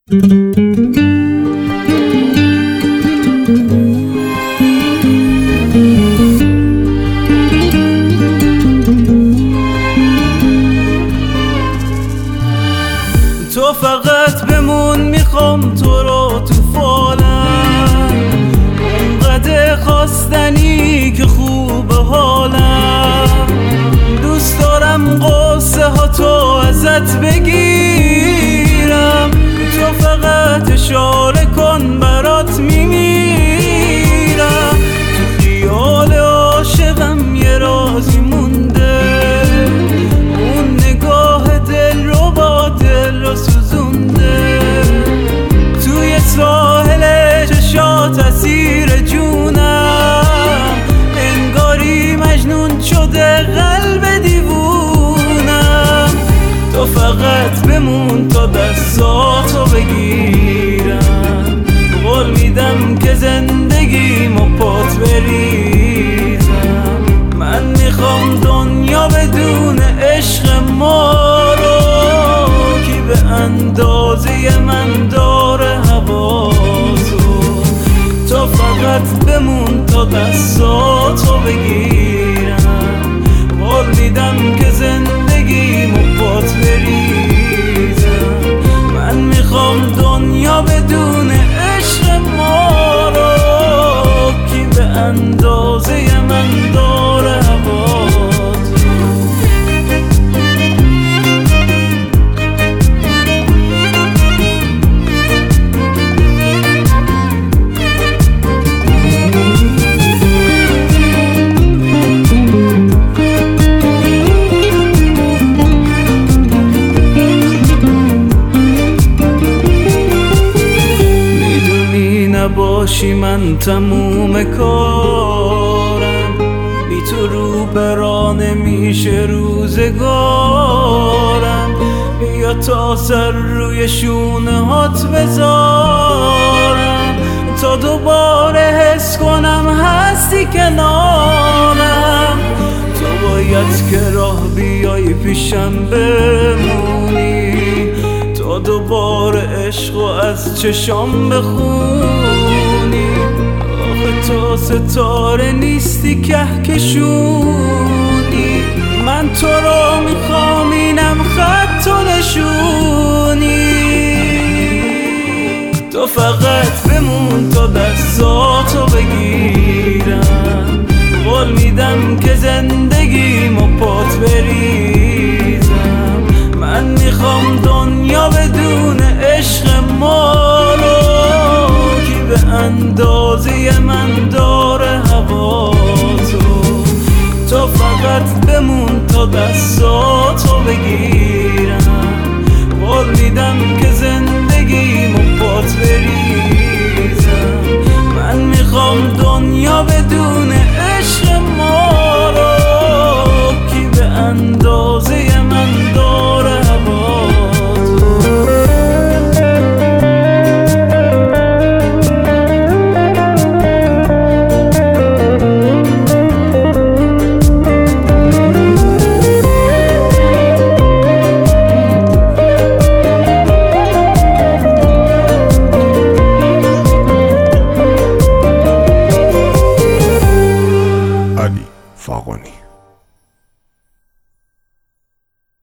تو فقط بمون، میخوام تو رو تو فالم، اونقدر خواستنی که خوب حالم. دوست دارم قصه ها تو ازت بگیرم، تو فقط اشاره کن برات میمیرم. تو خیال عاشقم یه رازی مونده، اون نگاه دل رو با دل رو سوزونده. توی ساحل چشات اسیر جونم، انگاری مجنون شده قلب دیوونم. تو فقط بمون تا دستاتو بگیرم، قول میدم که زندگیمو پات بریزم. من میخوام دنیا بدون عشق ما رو، کی به اندازه من داره هواتو. تو فقط بمون تا دستاتو بگیرم، قول میدم که زندگیمو پات بریزم. من میخوام دنیا بدون عشق ما رو، کی به اندازه من داره هواتو. نباشی من تموم کارم، بی تو رو برا نمیشه روزگارم. بیا تا سر روی شونه هات بذارم، تا دوباره حس کنم هستی کنارم. تو باید که راه بیای پیشم بمونی، تا دوباره عشقو از چشام بخونی. آخه تو ستاره نیستی کهکشونی، من تو رو میخوام اینم خط و نشونی. تو فقط بمون تا دستاتو بگیرم، قول میدم که زندگیمو پات بریزم. من میخوام دنیا بدون عشق ما رو، کی به اندازه من داره هواتو. تو فقط بمون تا دستاتو بگیر.